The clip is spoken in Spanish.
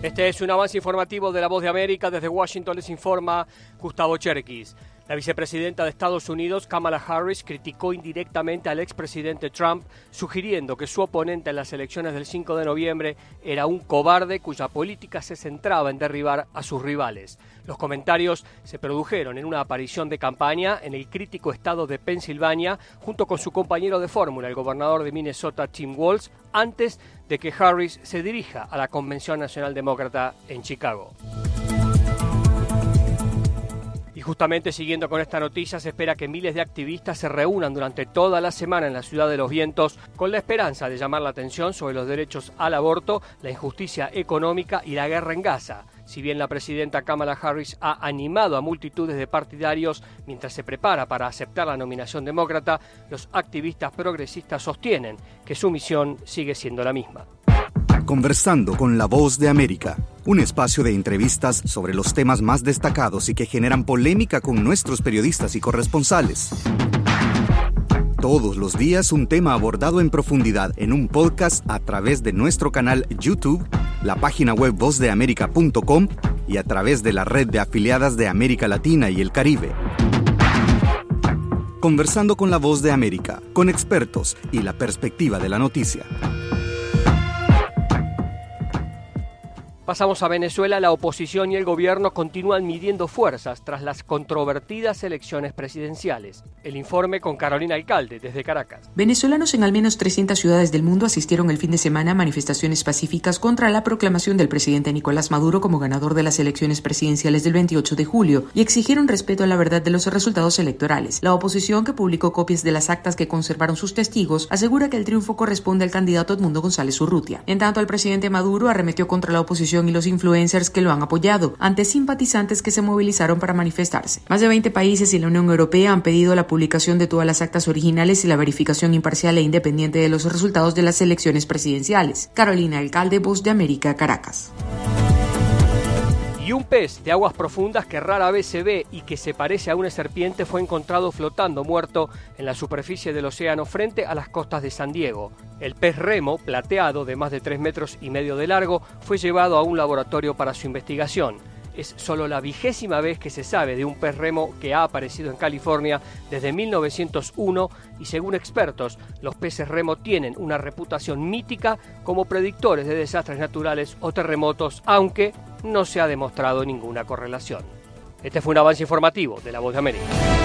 Este es un avance informativo de La Voz de América. Desde Washington les informa Gustavo Cherkis. La vicepresidenta de Estados Unidos, Kamala Harris, criticó indirectamente al expresidente Trump, sugiriendo que su oponente en las elecciones del 5 de noviembre era un cobarde cuya política se centraba en derribar a sus rivales. Los comentarios se produjeron en una aparición de campaña en el crítico estado de Pensilvania, junto con su compañero de fórmula, el gobernador de Minnesota, Tim Walz, antes de que Harris se dirija a la Convención Nacional Demócrata en Chicago. Y justamente siguiendo con esta noticia, se espera que miles de activistas se reúnan durante toda la semana en la Ciudad de los Vientos con la esperanza de llamar la atención sobre los derechos al aborto, la injusticia económica y la guerra en Gaza. Si bien la presidenta Kamala Harris ha animado a multitudes de partidarios mientras se prepara para aceptar la nominación demócrata, los activistas progresistas sostienen que su misión sigue siendo la misma. Conversando con La Voz de América, un espacio de entrevistas sobre los temas más destacados y que generan polémica con nuestros periodistas y corresponsales. Todos los días un tema abordado en profundidad en un podcast a través de nuestro canal YouTube, la página web vozdeamerica.com y a través de la red de afiliadas de América Latina y el Caribe. Conversando con La Voz de América, con expertos y la perspectiva de la noticia. Pasamos a Venezuela. La oposición y el gobierno continúan midiendo fuerzas tras las controvertidas elecciones presidenciales. El informe con Carolina Alcalde, desde Caracas. Venezolanos en al menos 300 ciudades del mundo asistieron el fin de semana a manifestaciones pacíficas contra la proclamación del presidente Nicolás Maduro como ganador de las elecciones presidenciales del 28 de julio y exigieron respeto a la verdad de los resultados electorales. La oposición, que publicó copias de las actas que conservaron sus testigos, asegura que el triunfo corresponde al candidato Edmundo González Urrutia. En tanto, el presidente Maduro arremetió contra la oposición y los influencers que lo han apoyado, ante simpatizantes que se movilizaron para manifestarse. Más de 20 países y la Unión Europea han pedido la publicación de todas las actas originales y la verificación imparcial e independiente de los resultados de las elecciones presidenciales. Carolina Alcalde, Voz de América, Caracas. Y un pez de aguas profundas que rara vez se ve y que se parece a una serpiente fue encontrado flotando muerto en la superficie del océano frente a las costas de San Diego. El pez remo, plateado de más de 3,5 metros de largo, fue llevado a un laboratorio para su investigación. Es solo la 20ª vez que se sabe de un pez remo que ha aparecido en California desde 1901 y según expertos, los peces remo tienen una reputación mítica como predictores de desastres naturales o terremotos, aunque no se ha demostrado ninguna correlación. Este fue un avance informativo de La Voz de América.